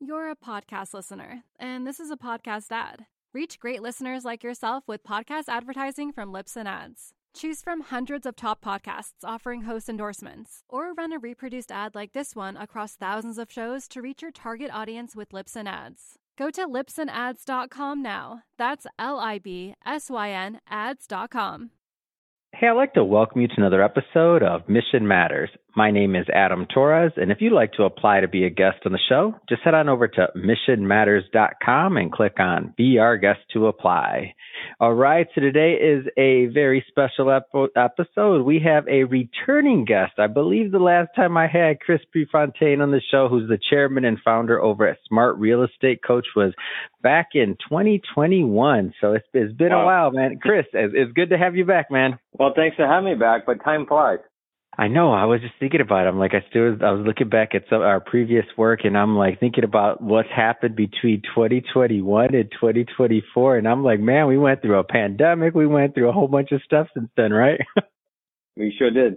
You're a podcast listener, and this is a podcast ad. Reach great listeners like yourself with podcast advertising from Libsyn Ads. Choose from hundreds of top podcasts offering host endorsements, or run a reproduced ad like this one across thousands of shows to reach your target audience with Libsyn Ads. Go to libsynads.com now. That's LIBSYN ads.com. Hey, I'd like to welcome you to another episode of Mission Matters. My name is Adam Torres, and if you'd like to apply to be a guest on the show, just head on over to missionmatters.com and click on Be Our Guest to apply. All right, so today is a very special episode. We have a returning guest. I believe the last time I had Chris Prefontaine on the show, who's the chairman and founder over at Smart Real Estate Coach, was back in 2021. So it's been a while, man. Chris, it's good to have you back, man. Well, thanks for having me back, but time flies. I know. I was just thinking about it. I'm like, I was looking back at some our previous work, and I'm like thinking about what's happened between 2021 and 2024, and I'm like, man, we went through a pandemic. We went through a whole bunch of stuff since then, right? We sure did.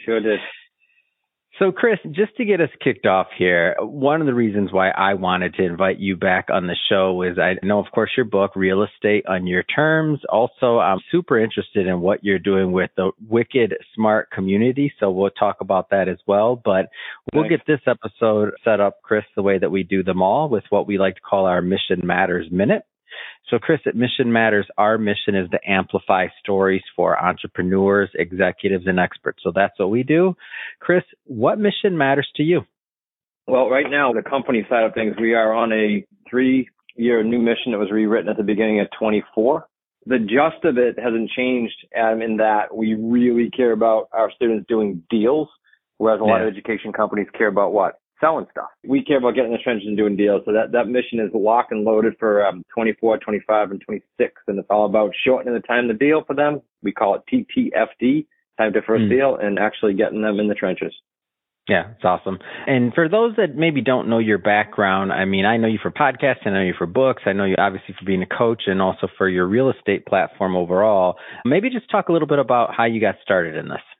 So, Chris, just to get us kicked off here, one of the reasons why I wanted to invite you back on the show is I know, of course, your book, Real Estate on Your Terms. Also, I'm super interested in what you're doing with the Wicked Smart community. So we'll talk about that as well. But we'll get this episode set up, Chris, the way that we do them all with what we like to call our Mission Matters Minute. So, Chris, at Mission Matters, our mission is to amplify stories for entrepreneurs, executives, and experts. So that's what we do. Chris, what mission matters to you? Well, right now, the company side of things, we are on a 3-year new mission that was rewritten at the beginning of 24. The gist of it hasn't changed, Adam, in that we really care about our students doing deals, whereas a lot of education companies care about what? Selling stuff. We care about getting in the trenches and doing deals. So that mission is locked and loaded for 24, 25, and 26. And it's all about shortening the time to deal for them. We call it TTFD, time to first deal, and actually getting them in the trenches. Yeah, it's awesome. And for those that maybe don't know your background, I mean, I know you for podcasts, I know you for books, I know you obviously for being a coach and also for your real estate platform overall. Maybe just talk a little bit about how you got started in this.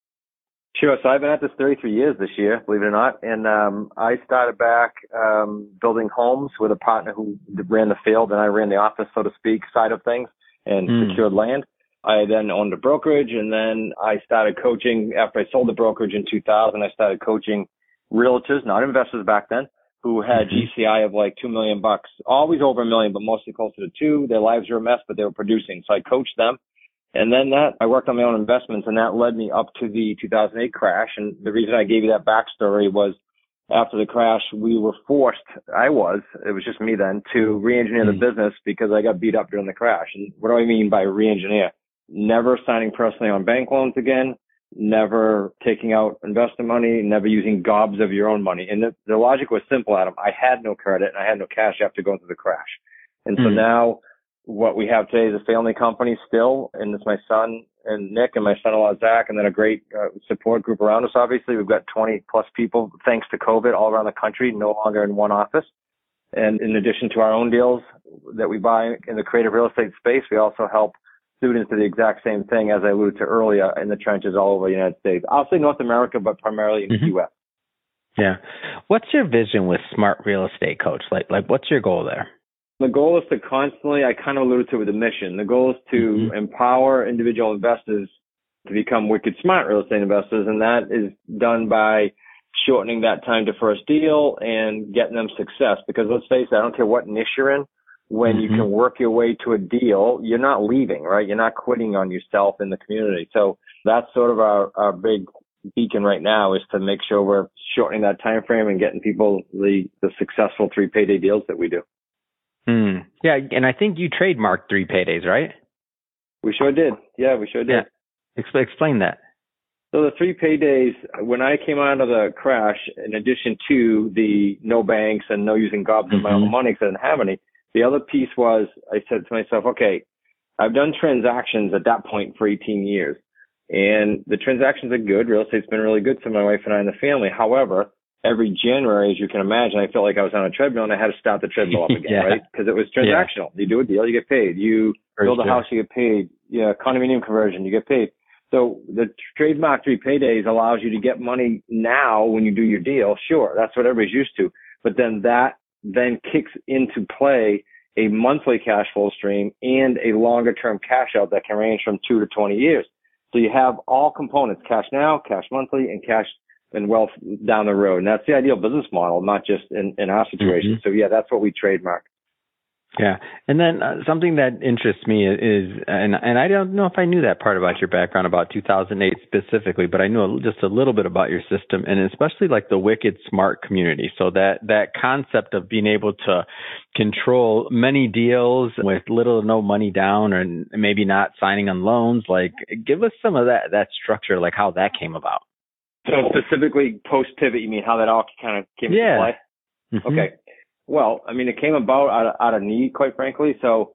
Sure. So I've been at this 33 years this year, believe it or not. And I started back building homes with a partner who ran the field, and I ran the office, so to speak, side of things and secured land. I then owned a brokerage, and then I started coaching. After I sold the brokerage in 2000, I started coaching realtors, not investors back then, who had GCI of like $2 million, always over $1 million, but mostly closer to 2. Their lives were a mess, but they were producing. So I coached them. And then I worked on my own investments, and that led me up to the 2008 crash. And the reason I gave you that backstory was after the crash, we were forced, it was just me then, to re-engineer the business because I got beat up during the crash. And what do I mean by re-engineer? Never signing personally on bank loans again, never taking out investment money, never using gobs of your own money. And the logic was simple, Adam. I had no credit and I had no cash after going through the crash. And so now what we have today is a family company still, and it's my son and Nick and my son-in-law Zach, and then a great support group around us. Obviously, we've got 20 plus people thanks to COVID all around the country, no longer in one office. And in addition to our own deals that we buy in the creative real estate space, we also help students do the exact same thing as I alluded to earlier in the trenches all over the United States. I'll say North America, but primarily in the U.S. Yeah. What's your vision with Smart Real Estate Coach? Like what's your goal there? The goal is to constantly, I kind of alluded to it with the mission, the goal is to empower individual investors to become wicked smart real estate investors, and that is done by shortening that time to first deal and getting them success. Because let's face it, I don't care what niche you're in, when you can work your way to a deal, you're not leaving, right? You're not quitting on yourself in the community. So that's sort of our big beacon right now, is to make sure we're shortening that time frame and getting people the successful 3 payday deals that we do. Yeah, and I think you trademarked 3 paydays, right? We sure did. Yeah, we sure did. Yeah. Explain that. So the 3 paydays, when I came out of the crash, in addition to the no banks and no using gobs of my own money because I didn't have any, the other piece was I said to myself, okay, I've done transactions at that point for 18 years, and the transactions are good. Real estate's been really good to my wife and I and the family. However, every January, as you can imagine, I felt like I was on a treadmill and I had to start the treadmill up again, right? Because it was transactional. You do a deal, you get paid. You build a house, you get paid. Condominium conversion, you get paid. So the trademark 3 paydays allows you to get money now when you do your deal. Sure, that's what everybody's used to. But then that then kicks into play a monthly cash flow stream and a longer term cash out that can range from 2 to 20 years. So you have all components, cash now, cash monthly, and cash and wealth down the road. And that's the ideal business model, not just in our situation. Mm-hmm. So yeah, that's what we trademark. Yeah. And then something that interests me is, and I don't know if I knew that part about your background about 2008 specifically, but I knew just a little bit about your system, and especially like the Wicked Smart community. So that concept of being able to control many deals with little or no money down, and maybe not signing on loans, like give us some of that structure, like how that came about. So specifically post pivot, you mean how that all kind of came into play? Mm-hmm. Okay. Well, I mean, it came about out of need, quite frankly. So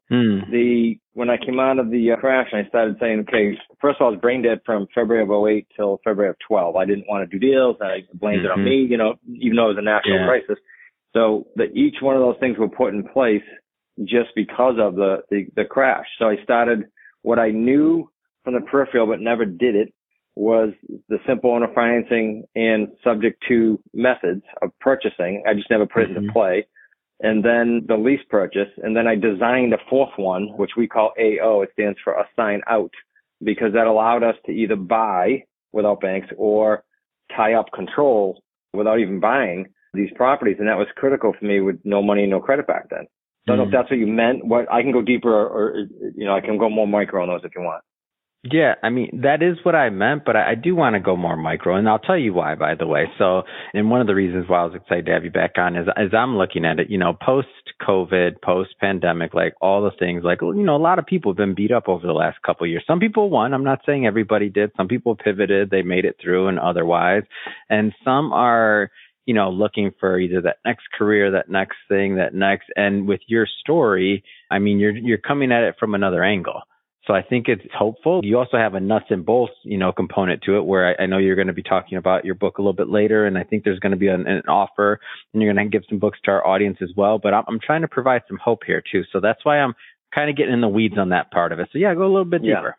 when I came out of the crash, I started saying, okay, first of all, I was brain dead from February of 2008 till February of 2012. I didn't want to do deals. I blamed it on me, even though it was a national crisis. So that each one of those things were put in place just because of the crash. So I started what I knew from the peripheral, but never did it, was the simple owner financing and subject to methods of purchasing. I just never put it into play. And then the lease purchase. And then I designed a fourth one, which we call AO. It stands for assign out, because that allowed us to either buy without banks or tie up control without even buying these properties. And that was critical for me with no money and no credit back then. So I don't know if that's what you meant. What I can go deeper or I can go more micro on those if you want. Yeah, I mean, that is what I meant, but I do want to go more micro, and I'll tell you why, by the way. So, and one of the reasons why I was excited to have you back on is, as I'm looking at it, post-COVID, post-pandemic, like all the things, like, a lot of people have been beat up over the last couple of years. Some people won. I'm not saying everybody did. Some people pivoted. They made it through and otherwise. And some are, looking for either that next career, that next thing, and with your story, I mean, you're coming at it from another angle. So I think it's hopeful. You also have a nuts and bolts, component to it, where I know you're going to be talking about your book a little bit later, and I think there's going to be an offer, and you're going to give some books to our audience as well. But I'm trying to provide some hope here too. So that's why I'm kind of getting in the weeds on that part of it. So yeah, go a little bit deeper.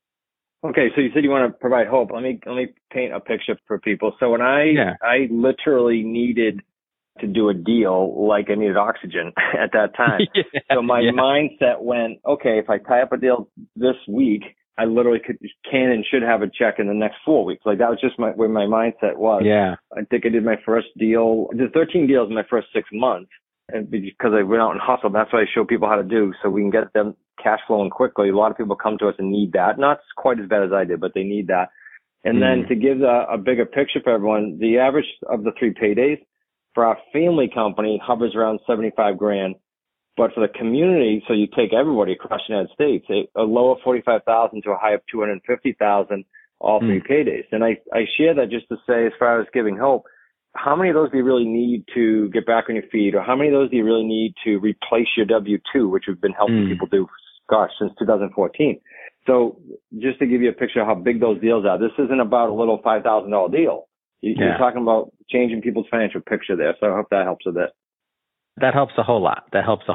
Okay, so you said you want to provide hope. Let me paint a picture for people. So when I literally needed to do a deal, like I needed oxygen at that time. So my mindset went, okay, if I tie up a deal this week, I literally can and should have a check in the next 4 weeks. Like that was just where my mindset was. Yeah. I think I did my first deal. I did 13 deals in my first 6 months, and because I went out and hustled. That's what I show people how to do, so we can get them cash flowing quickly. A lot of people come to us and need that. Not quite as bad as I did, but they need that. And then to give a bigger picture for everyone, the average of the 3 paydays for our family company hovers around $75,000, but for the community, so you take everybody across the United States, a low of $45,000 to a high of $250,000, all 3 paydays. And I share that just to say, as far as giving hope, how many of those do you really need to get back on your feet, or how many of those do you really need to replace your W-2, which we've been helping people do, since 2014. So just to give you a picture of how big those deals are, this isn't about a little $5,000 deal. You're talking about changing people's financial picture there. So I hope that helps a bit. That helps a whole lot.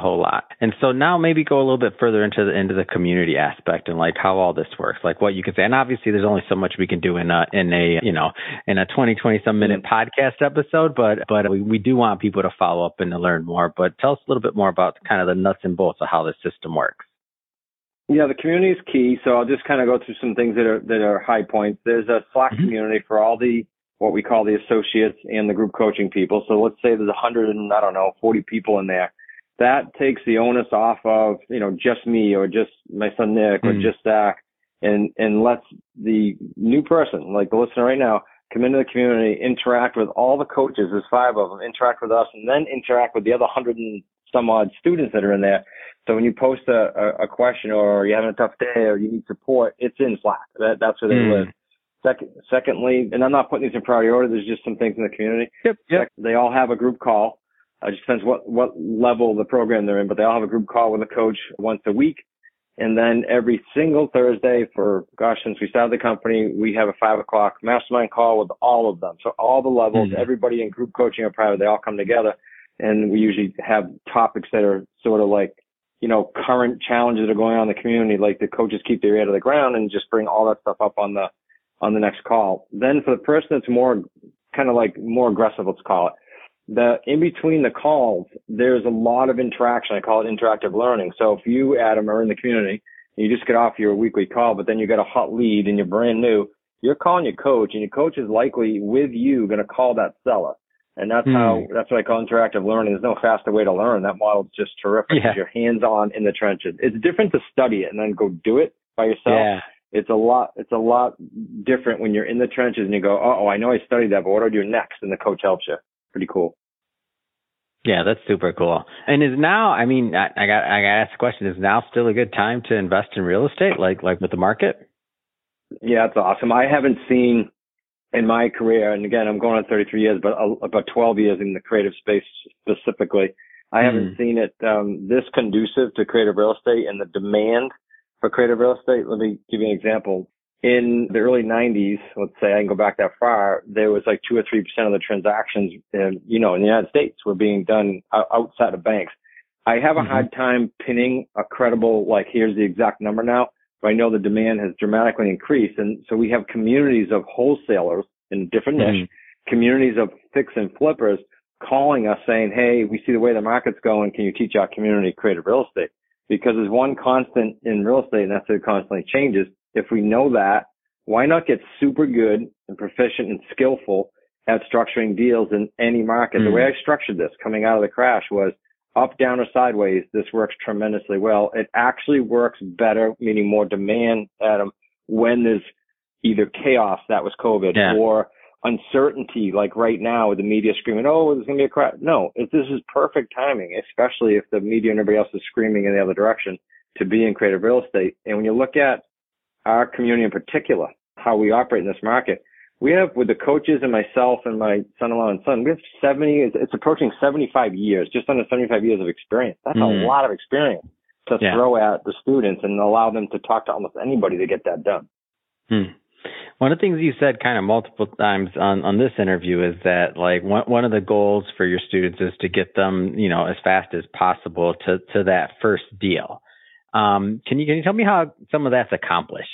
And so now maybe go a little bit further into the community aspect and like how all this works, like what you can say. And obviously there's only so much we can do in a 20 some minute podcast episode, but we do want people to follow up and to learn more. But tell us a little bit more about kind of the nuts and bolts of how this system works. Yeah, the community is key. So I'll just kind of go through some things that are high points. There's a Slack community for all the what we call the associates and the group coaching people. So let's say there's 40 people in there. That takes the onus off of, just me or just my son Nick or just Zach, and lets the new person, like the listener right now, come into the community, interact with all the coaches. There's 5 of them, interact with us, and then interact with the other 100 and some odd students that are in there. So when you post a question, or you're having a tough day, or you need support, it's in Slack. That's where they live. Secondly, and I'm not putting these in priority order, there's just some things in the community. Yep. They all have a group call. It just depends what level of the program they're in, but they all have a group call with a coach once a week. And then every single Thursday since we started the company, we have a 5:00 mastermind call with all of them. So all the levels, everybody in group coaching or private, they all come together. And we usually have topics that are sort of like, current challenges that are going on in the community, like the coaches keep their ear to the ground and just bring all that stuff up on the next call. Then for the person that's more kind of like more aggressive, let's call it, in between the calls, there's a lot of interaction. I call it interactive learning. So if you, Adam, are in the community and you just get off your weekly call, but then you get a hot lead and you're brand new, you're calling your coach, and your coach is likely with you going to call that seller. And that's that's what I call interactive learning. There's no faster way to learn. That model's just terrific. Yeah. You're hands-on in the trenches. It's different to study it and then go do it by yourself. Yeah. It's a lot different when you're in the trenches and you go, oh, I know I studied that, but what do I do next? And the coach helps you. Pretty cool. Yeah, that's super cool. And is now, I mean, I got to ask the question, is now still a good time to invest in real estate, like with the market? Yeah, it's awesome. I haven't seen in my career, and again, I'm going on 33 years, but about 12 years in the creative space specifically, I haven't seen it this conducive to creative real estate and the demand for creative real estate. Let me give you an example. In the early 90s, let's say I can go back that far, there was like 2 or 3% of the transactions, in the United States were being done outside of banks. I have a hard time pinning a credible, like, here's the exact number now, but I know the demand has dramatically increased. And so we have communities of wholesalers in a different niche, communities of fix and flippers calling us saying, hey, we see the way the market's going. Can you teach our community creative real estate? Because there's one constant in real estate, and that's that it constantly changes. If we know that, why not get super good and proficient and skillful at structuring deals in any market? The way I structured this coming out of the crash was up, down, or sideways. This works tremendously well. It actually works better, meaning more demand, Adam, when there's either chaos, that was COVID, or uncertainty, like right now with the media screaming, oh, there's going to be a crash. No, this is perfect timing, especially if the media and everybody else is screaming in the other direction, to be in creative real estate. And when you look at our community in particular, how we operate in this market, we have, with the coaches and myself and my son-in-law and son, we have it's approaching 75 years, just under 75 years of experience. That's a lot of experience to throw at the students and allow them to talk to almost anybody to get that done. One of the things you said kind of multiple times on this interview is that, like, one of the goals for your students is to get them, as fast as possible to that first deal. Can you tell me how some of that's accomplished?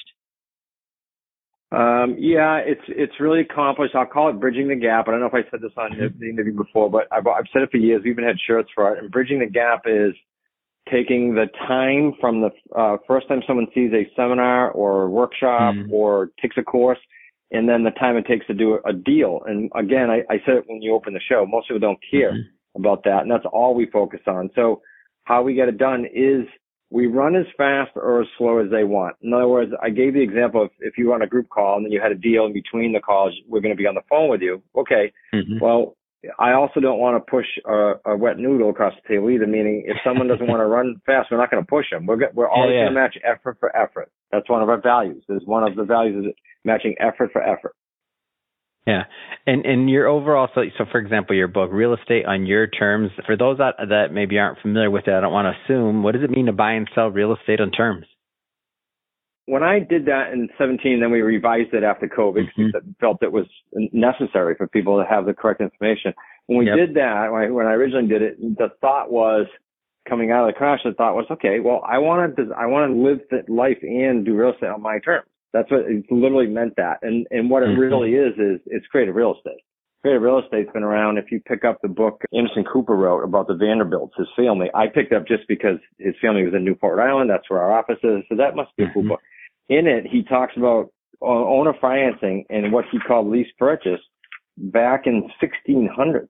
It's really accomplished. I'll call it bridging the gap. I don't know if I said this on the interview before, but I've said it for years. We even had shirts for it. And bridging the gap is taking the time from the first time someone sees a seminar or a workshop or takes a course, and then the time it takes to do a deal. And again, I said it when you opened the show, most people don't care about that, and that's all we focus on. So how we get it done is we run as fast or as slow as they want. In other words, I gave the example of if you were on a group call and then you had a deal in between the calls, we're going to be on the phone with you. Okay. Well, I also don't want to push a wet noodle across the table either, meaning if someone doesn't want to run fast, we're not going to push them. We're always going to match effort for effort. That's one of our values. One of the values is matching effort for effort. Yeah. And your overall, so for example, your book, Real Estate on Your Terms, for those that maybe aren't familiar with it, I don't want to assume, what does it mean to buy and sell real estate on terms? When I did that in 2017, then we revised it after COVID because we felt it was necessary for people to have the correct information. When we did that, when I originally did it, the thought was, coming out of the crash, the thought was, okay, well, I want to live the life and do real estate on my terms. That's what it literally meant that. And what it really is it's creative real estate. Creative real estate's been around. If you pick up the book Anderson Cooper wrote about the Vanderbilts, his family, I picked up just because his family was in Newport, Rhode Island. That's where our office is. So that must be a cool book. In it, he talks about owner financing and what he called lease purchase back in 1600.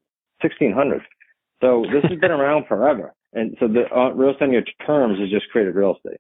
So this has been around forever. And so the real estate on your terms is just creative real estate.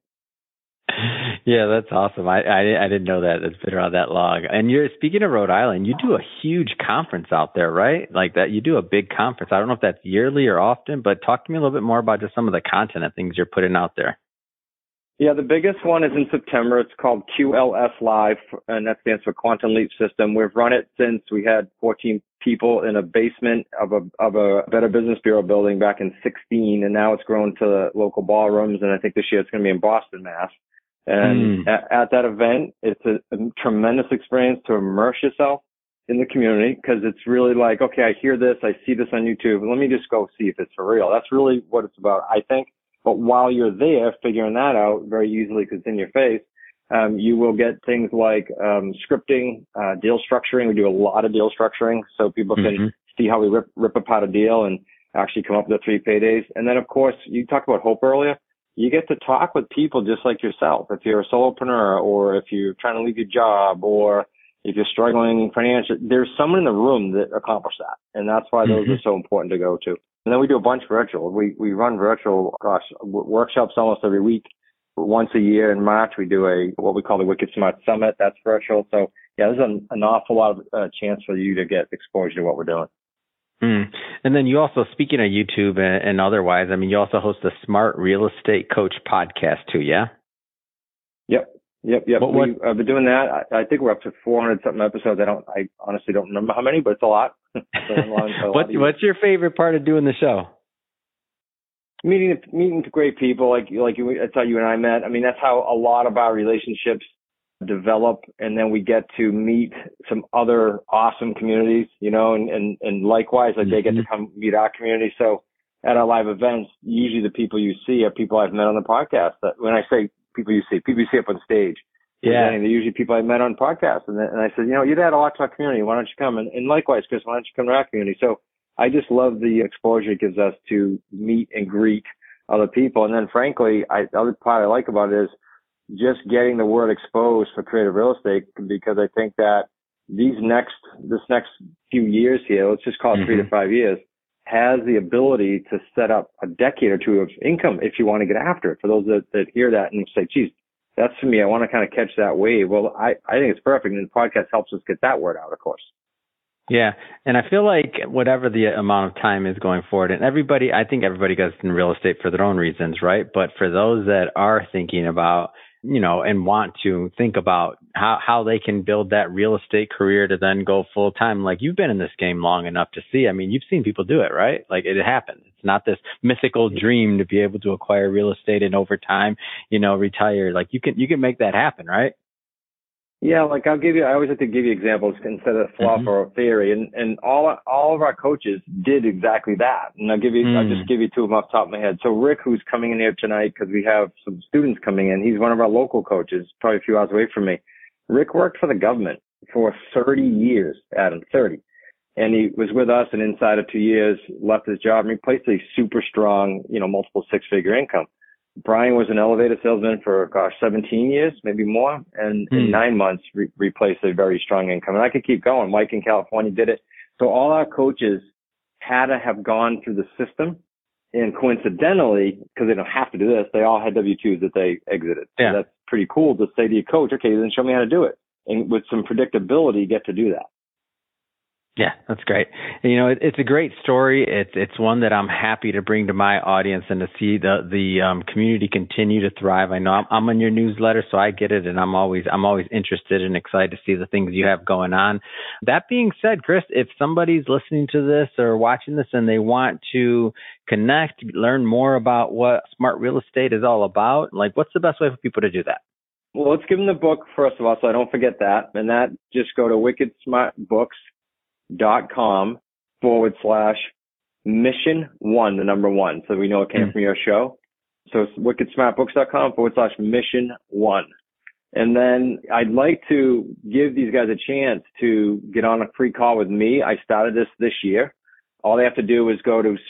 Yeah, that's awesome. I didn't know that. It's been around that long. And you're speaking of Rhode Island, you do a huge conference out there, right? Like that, you do a big conference. I don't know if that's yearly or often, but talk to me a little bit more about just some of the content and things you're putting out there. Yeah, the biggest one is in September. It's called QLS Live, and that stands for Quantum Leap System. We've run it since we had 14 people in a basement of a Better Business Bureau building back in 2016, and now it's grown to local ballrooms, and I think this year it's going to be in Boston, Mass. And at that event, it's a tremendous experience to immerse yourself in the community, because it's really like, okay, I hear this, I see this on YouTube, let me just go see if it's for real. That's really what it's about, I think. But while you're there figuring that out very easily because it's in your face, you will get things like scripting, deal structuring. We do a lot of deal structuring so people can see how we rip apart a deal and actually come up with the 3 paydays. And then, of course, you talked about hope earlier. You get to talk with people just like yourself. If you're a solopreneur, or if you're trying to leave your job, or if you're struggling financially, there's someone in the room that accomplished that. And that's why those are so important to go to. And then we do a bunch virtual. We run virtual, workshops almost every week. Once a year in March, we do what we call the Wicked Smart Summit. That's virtual. So yeah, there's an awful lot of chance for you to get exposure to what we're doing. And then you also, speaking of YouTube and otherwise, I mean, you also host the Smart Real Estate Coach podcast too, yeah? Yep. I've been doing that. I think we're up to 400 something episodes. I honestly don't remember how many, but it's a lot. What's your favorite part of doing the show? Meeting great people like that's how you and I met. I mean, that's how a lot of our relationships develop, and then we get to meet some other awesome communities, and likewise, like they get to come meet our community. So at our live events, usually the people you see are people I've met on the podcast. That when I say people you see up on stage, they're usually people I met on podcasts. And I said, you'd add a lot to our community. Why don't you come? And likewise, Chris, why don't you come to our community? So I just love the exposure it gives us to meet and greet other people. And then frankly, the other part I like about it is just getting the word exposed for creative real estate, because I think that this next few years here, let's just call it 3 to 5 years, has the ability to set up a decade or two of income if you want to get after it. For those that hear that and say, geez, that's for me, I want to kind of catch that wave. Well, I think it's perfect. And the podcast helps us get that word out, of course. Yeah. And I feel like whatever the amount of time is going forward, and I think everybody goes in real estate for their own reasons, right? But for those that are thinking about, and want to think about how they can build that real estate career to then go full time. Like, you've been in this game long enough to see, I mean, you've seen people do it, right? Like, it happens. It's not this mythical dream to be able to acquire real estate and over time, retire. Like, you can make that happen, right? Yeah, like I always like to give you examples instead of fluff or theory. And all of our coaches did exactly that. And I'll just give you two of them off the top of my head. So Rick, who's coming in here tonight because we have some students coming in, he's one of our local coaches, probably a few hours away from me. Rick worked for the government for 30 years, Adam, 30. And he was with us, and inside of 2 years, left his job and replaced a super strong, multiple 6-figure income. Brian was an elevator salesman for, 17 years, maybe more, and in 9 months replaced a very strong income. And I could keep going. Mike in California did it. So all our coaches had to have gone through the system. And coincidentally, because they don't have to do this, they all had W-2s that they exited. Yeah. So that's pretty cool to say to your coach, okay, then show me how to do it. And with some predictability, get to do that. Yeah, that's great. And, it's a great story. It's one that I'm happy to bring to my audience and to see the community continue to thrive. I know I'm on your newsletter, so I get it, and I'm always interested and excited to see the things you have going on. That being said, Chris, if somebody's listening to this or watching this and they want to connect, learn more about what Smart Real Estate is all about, like, what's the best way for people to do that? Well, let's give them the book first of all, so I don't forget that. And that, just go to wickedsmartbooks.com/mission1, the number 1. So we know it came from your show. So it's wickedsmartbooks.com/mission1. And then I'd like to give these guys a chance to get on a free call with me. I started this year. All they have to do is go to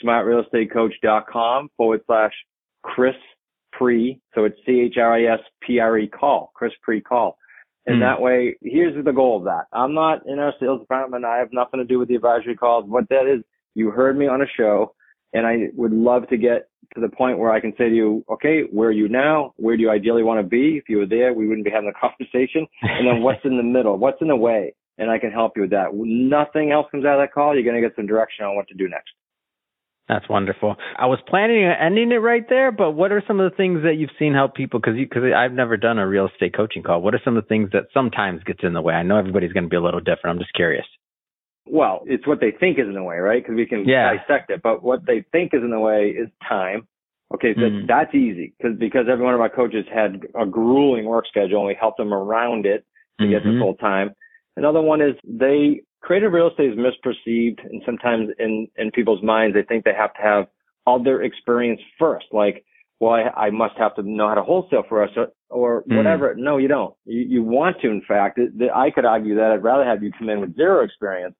smartrealestatecoach.com/Chris Pre. So it's CHRISPRE call, Chris Pre call. And that way, here's the goal of that. I'm not in our sales department. I have nothing to do with the advisory calls. What that is, you heard me on a show, and I would love to get to the point where I can say to you, okay, where are you now? Where do you ideally want to be? If you were there, we wouldn't be having a conversation. And then what's in the middle? What's in the way? And I can help you with that. Nothing else comes out of that call. You're going to get some direction on what to do next. That's wonderful. I was planning on ending it right there, but what are some of the things that you've seen help people? Because I've never done a real estate coaching call. What are some of the things that sometimes gets in the way? I know everybody's going to be a little different. I'm just curious. Well, it's what they think is in the way, right? Because we can dissect it. But what they think is in the way is time. Okay, so that's easy because every one of our coaches had a grueling work schedule, and we helped them around it to get to full time. Another one is creative real estate is misperceived, and sometimes in people's minds, they think they have to have other experience first. Like, well, I must have to know how to wholesale for us or whatever. No, you don't. You want to, in fact. I could argue that I'd rather have you come in with zero experience so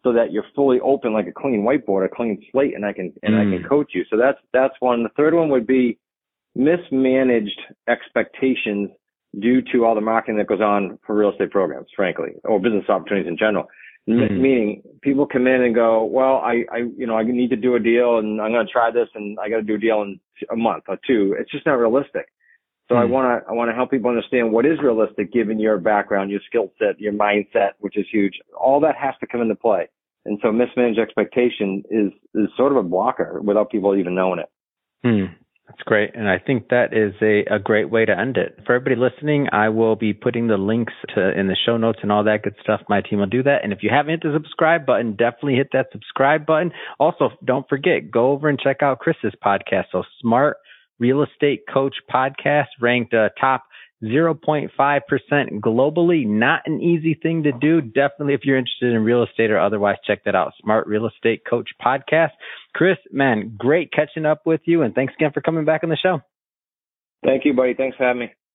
so that you're fully open like a clean whiteboard, a clean slate, and I can coach you. So that's one. The third one would be mismanaged expectations due to all the marketing that goes on for real estate programs, frankly, or business opportunities in general. Meaning people come in and go, well, I need to do a deal and I'm going to try this and I got to do a deal in a month or two. It's just not realistic. So I want to help people understand what is realistic given your background, your skill set, your mindset, which is huge. All that has to come into play. And so mismanaged expectation is sort of a blocker without people even knowing it. That's great. And I think that is a great way to end it. For everybody listening, I will be putting the links in the show notes and all that good stuff. My team will do that. And if you haven't hit the subscribe button, definitely hit that subscribe button. Also, don't forget, go over and check out Chris's podcast. So Smart Real Estate Coach Podcast, ranked top 0.5% globally. Not an easy thing to do. Definitely, if you're interested in real estate or otherwise, check that out. Smart Real Estate Coach Podcast. Chris, man, great catching up with you. And thanks again for coming back on the show. Thank you, buddy. Thanks for having me.